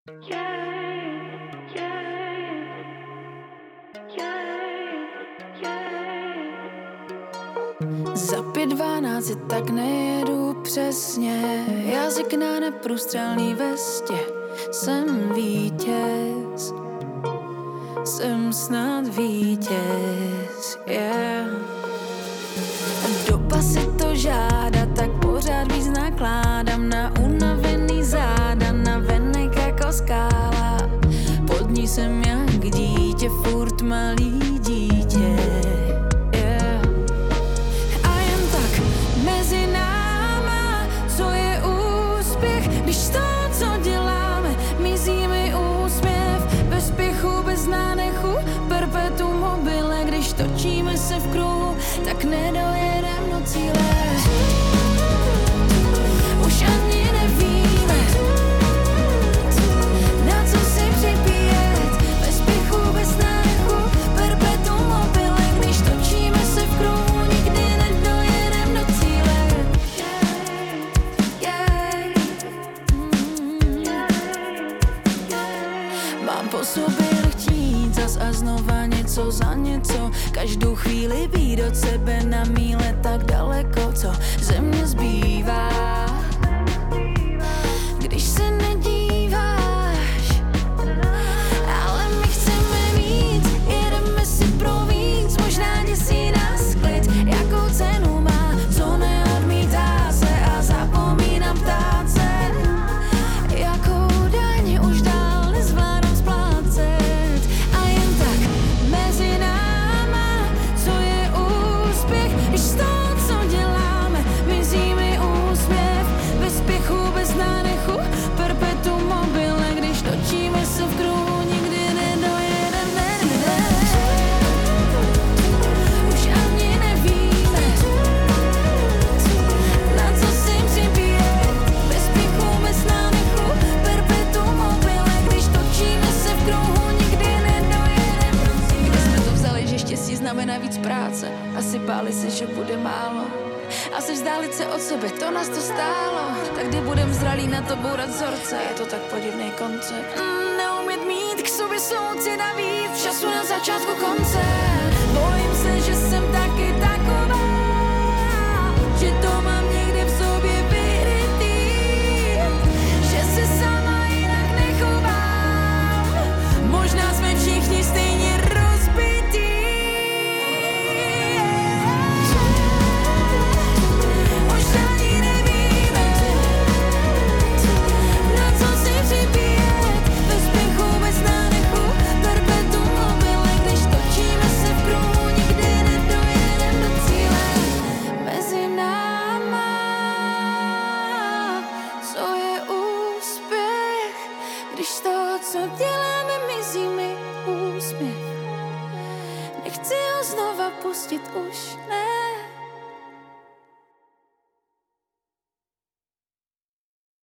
Za 5:12 tak nejedu přesně, jazyk na neprůstřelný vestě. Jsem vítěz, jsem snad vítěz, yeah. Doba si to žádá, tak pořád víc nakládám na unavený záda, na venek jako skála. Pod ní jsem jak dítě, furt malý dítě, yeah. A jen tak mezi náma, co je úspěch, když to, co děláme, mizí mi úsměv. Bez spěchu, bez nádechu, perpetuum mobile, když točíme se v kruhu, tak nedojedem do cíle. Už ani nevíme, na co si připíjet. Bez spěchu, bez nádechu, perpetuum mobile, když točíme se v kruhu, nikdy nedojedem do cíle. Mám po sobě chtít zas a znova něco za něco, každou chvíli být od sebe na míle tak daleko, co ze mě zbývá, když se nedíváš. Ale my chceme víc, jedeme si pro víc, možná děsí nás klid, jakou cenu má, co neodmítá se a zapomínám ptát se, jakou daň už dál nezvládám splácet. A jen tak mezi náma, co je úspěch, když to, co děláme, mizí mi úsměv. Bez spěchu, bez nádechu, perpetuum mobile, když točíme se v kruhu, nikdy nedojedeme. Už ani nevíme, na co si přibíjet. Bez spěchu, bez nádechu, perpetuum mobile, když točíme se v kruhu, nikdy nedojedeme. Kde jsme to vzali, že štěstí znamená víc práce, asi báli se, že bude málo. A se vzdálit se od sebe, to nás to stálo. Tak kdy budem zralí na to bourat vzorce? Je to tak podivný koncept. Neumět mít k sobě soucit a víc času na začátku konce. Bojím se, že jsem taky taková, že to mám někde v sobě vyrytý, že se sama jinak nechovám. Možná jsme všichni stejně rozbití. Už ani nevíme, na co si připíjet. Bez spěchu, bez nádechu, perpetuum mobile, když točíme se v kruhu, nikdy nedojedem do cíle. Mezi náma, co je úspěch, když to, co děláme, mizí mi úsměv. Nechci ho znova pustit, už ne.